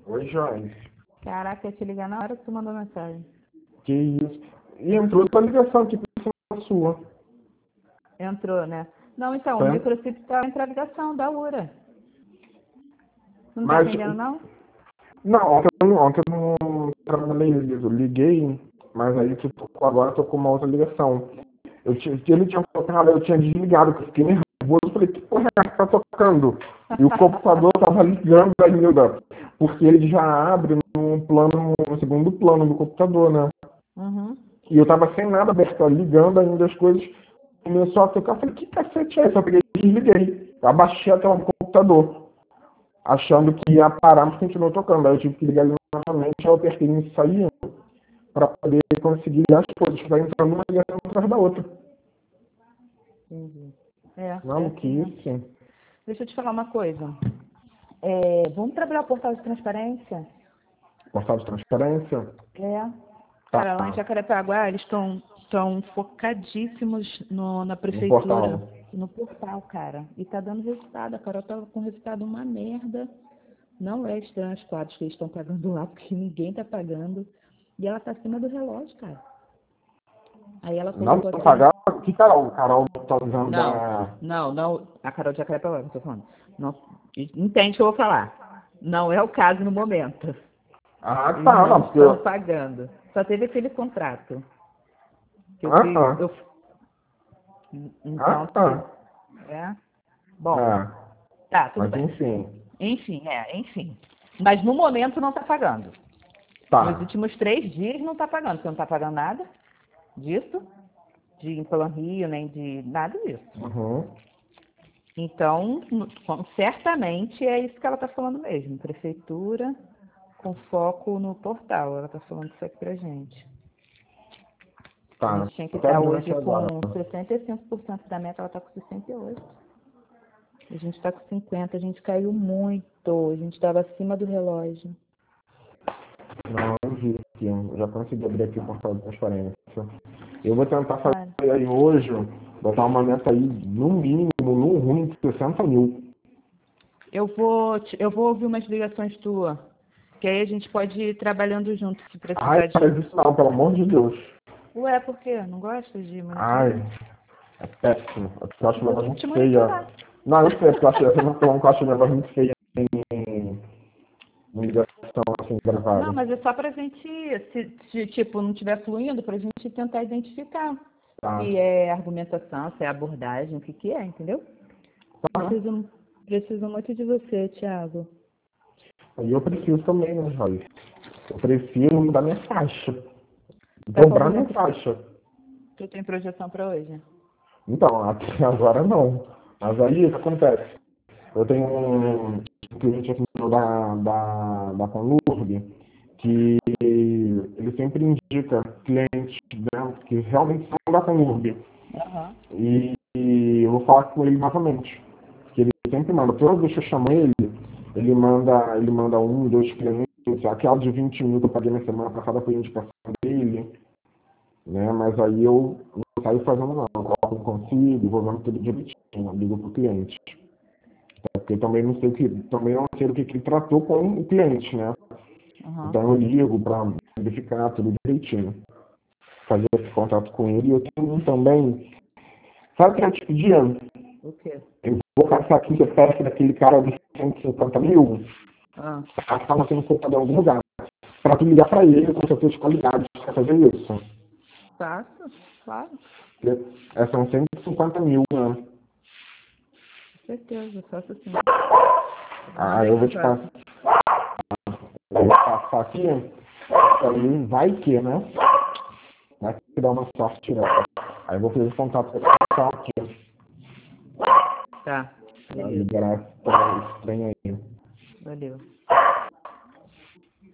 Oi, Joyce. Caraca, eu ia te ligar na hora que tu mandou mensagem. Que isso? E entrou tua ligação aqui pra sua. Entrou, né? Não, então, o Tá? microchip tá entre a ligação da URA. Tu não tá Mas, atendendo, não? não, ontem eu não trabalhei, eu liguei, mas aí agora tô com uma outra ligação. Ele tinha tocado, eu tinha desligado, porque eu fiquei nervoso. Eu falei, que porra é essa que tá tocando? E o computador tava ligando ainda, porque ele já abre no segundo plano do computador, né? Uhum. E eu tava sem nada aberto, ó, ligando ainda as coisas. Começou a tocar, eu falei, que cacete é esse? Eu peguei e desliguei. Abaixei a tela do computador, achando que ia parar, mas continuou tocando. Aí eu tive que ligar ele novamente, aí eu apertei em sair para poder conseguir ligar as coisas. Vai entrando uma ligação atrás da outra. Entendi. É Não, que assim mesmo. isso? Deixa eu te falar uma coisa. Vamos trabalhar o portal de transparência? Portal de transparência? É. Tá, Cara, lá em Jacarepaguá, eles estão focadíssimos na no prefeitura, portal. no portal, cara. E tá dando resultado. A Carol tá com resultado uma merda. Não é estranho as quadras que eles estão pagando lá, porque ninguém tá pagando. E ela tá acima do relógio, cara. Aí ela Não colocou vou aqui. pagar. Que Carol? Carol tá usando Não, a... não. A Carol de Jacarepaguá, que eu tô falando. Não, entende o que eu vou falar. Não é o caso no momento. Ah, Eles tá, não não, porque... estão pagando. Só teve aquele contrato. Que eu Ah, fiz. tá. Ah, Então, tá. é. Bom, É, tá, tudo mas bem. enfim. Enfim. Mas no momento não está pagando. Nos Tá. últimos 3 dias não está pagando. Você não está pagando nada disso, de Plan Rio, nem de nada disso. Uhum. Então, certamente é isso que ela está falando mesmo. Prefeitura com foco no portal. Ela está falando isso aqui pra gente. A Tá. gente tinha que Eu tô estar abrindo hoje aqui com agora. 65% da meta, ela está com 68%. A gente está com 50%, a gente caiu muito, a gente estava acima do relógio. Não, eu vi aqui. Eu já consegui abrir aqui o portal de transparência. Eu vou tentar Cara, fazer aí hoje, botar uma meta aí, no mínimo, no ruim, de 60 mil. eu vou ouvir umas ligações tuas, que aí a gente pode ir trabalhando junto, se Ai, precisar de... faz isso não, pelo amor de Deus. Ué, por quê? Não gosta de Ai, monitoramento? é péssimo. Eu acho minha Eu voz vou te muito feia. monitorar. Não, eu sei, porque eu acho, eu não tô, eu acho minha voz muito feia em ligação assim, Não, gravada. mas é só pra gente, se tipo, não estiver fluindo, pra gente tentar identificar Tá. se é argumentação, se é abordagem, o que que é, entendeu? Tá. Preciso muito de você, Thiago. E eu preciso também, né, Joyce? Eu prefiro mudar minha faixa. Tá com Dobrar alguma... minha faixa. Tu tem projeção pra hoje? Então, até agora não. Mas aí o que acontece? Eu tenho um cliente aqui meu da Conlurb que ele sempre indica clientes, né, que realmente são da Conlurb. Aham. E eu vou falar com ele novamente. Porque ele sempre manda, toda vez que eu chamo ele, ele manda um, dois clientes. Aquela de 20 mil que eu paguei na semana passada foi indicação dele, né? Mas aí eu não saio fazendo não. Eu coloco um consigo, vou vendo tudo direitinho, ligo pro cliente. Porque eu também não sei o que ele tratou com o cliente, né? Aham. Então eu ligo para verificar tudo direitinho. Fazer esse contato com ele. E eu tenho um também. Sabe o que eu te pedi? O quê? Eu vou passar aqui o CPF daquele cara dos 150 mil, Ah, passar aqui no computador em algum lugar. Para tu ligar para ele com certeza de qualidade. Quer fazer isso? faço, claro, São 150 mil, né? com certeza, faço sim. Manda Aí aí eu que vou eu te faço. passar. Eu vou passar aqui. Aí vai que, né? Vai que dá uma sorte, né? Aí eu vou fazer contato com o pessoal aqui. Tá, Pra beleza. liberar esse trem aí. Valeu.